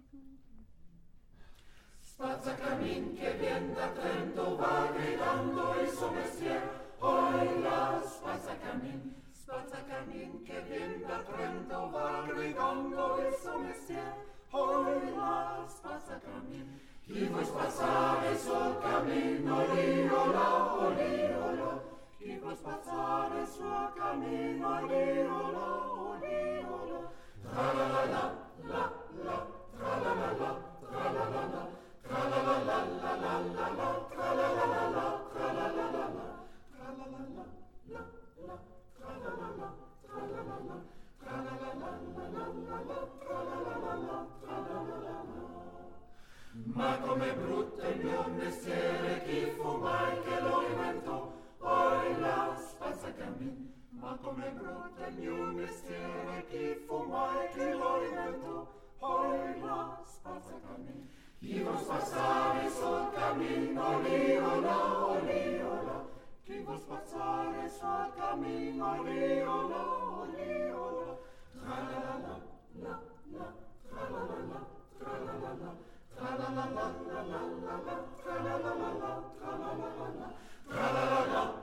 Spazzacammin che vien da Trento va gridando il suo mestiere. Oila, spazzacammin che vien da Trento va gridando il suo mestiere. Oila, spazzacammin, chi vuoi spazzare sul cammino, liola, oh liola. Chi vuoi spazzare sul cammino, liola, oh liola. Tra la la la, la la, tra la la la, tra la la la. Tra la la la la la la la, tra la la la la, tra la la la la, tra la la la la la, tra la la la, tra la la la, tra la la la la la la, tra la la la la, tra la la la la. Ma com'è brutto il mio mestiere, chi fu mai che lo inventò? Oila, spazzacammin. Ma com'è brutto il mio mestiere, chi fu mai che lo inventò? Oila, spazzacammin. Chi vuol spazzare sul cammino, liola, oh liola. Chi vuol spazzare sul cammino, liola, oh liola. Tra la la la, la la, tra la la la, tra la la la, tra la la la la la la, tra la la la la, tra la la la la, tra la la la.